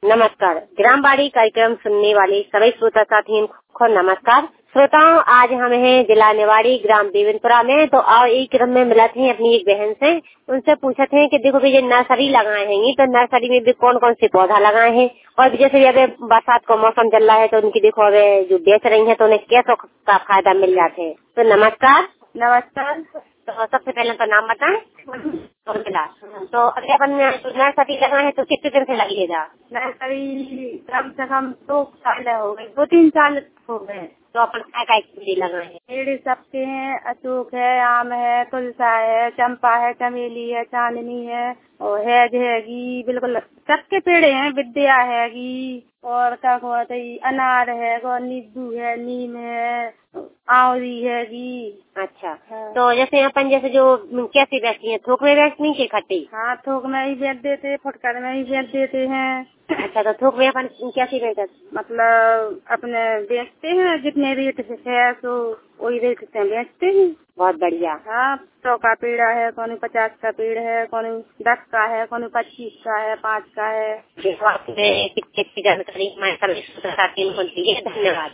नमस्कार। ग्रामवाणी कार्यक्रम सुनने वाले सभी श्रोता साथियों को नमस्कार। श्रोताओं, आज हम हैं जिला निवाड़ी ग्राम देवेंद्रपुरा में। तो आओ एक क्रम में मिला थे अपनी एक बहन से, उनसे पूछा थे कि देखो भैया नर्सरी लगाए हैं, तो नर्सरी में भी कौन कौन से पौधा लगाए हैं, और जैसे अभी बरसात का मौसम चल रहा है तो उनकी देखो अभी जो बेच रही है तो उन्हें कैसा का फायदा मिल जाते हैं। तो नमस्कार। नमस्कार। तो सबसे पहले तो नाम बताएं और मिला। तो अगर अपन नर्सरी लगाए हैं तो कितने दिन से लगेगा? नर्सरी कम से कम 2 साल हो गए, 2-3 साल हो गए। तो अपन क्या पेड़ लगाए हैं? पेड़ सबके हैं, अशोक है, आम है, तुलसा है, चंपा है, चमेली है, चांदनी है और हैज हैगी, बिल्कुल सबके पेड़ हैं। विद्या हैगी और क्या कहते हैं, अनार है, नींबू है, नीम है, आंवली हैगी। अच्छा। हाँ। तो जैसे अपन जैसे जो कैसे बेचती है, थोक में बेचती है खट्टी? हाँ, थोक में ही बेच देते, फुटकर में ही बेच देते हैं। अच्छा, तो थोक में अपन कैसे बेचते? मतलब अपने बेचते हैं, जितने रेट है तो वही रेट से बेचते हैं। बहुत बढ़िया। हाँ, 100 का पेड़ है, कौन 50 का पेड़ है, कौन 10 का है, कौन 25 का है, 5 का है। कितनी जानकारी हमारे सभी श्रोता साथियों को दी है। धन्यवाद।